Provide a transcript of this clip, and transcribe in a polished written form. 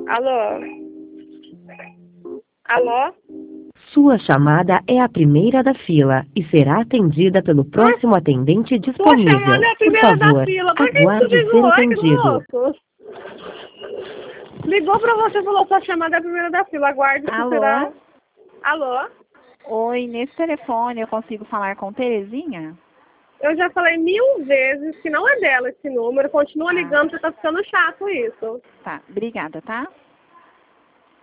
Alô? Alô? Sua chamada é a primeira da fila e será atendida pelo próximo atendente disponível. Sua chamada é a Por primeira da favor, fila. Por que você aguarde ligou? ser Ai, que atendido. louco. Ligou pra você e falou sua chamada é a primeira da fila. Aguarde que Alô? será... Alô? Oi, nesse telefone eu consigo falar com Terezinha? Eu já falei 1000 vezes que não é dela esse número. Continua ligando, porque tá ficando chato isso. Tá, obrigada, tá?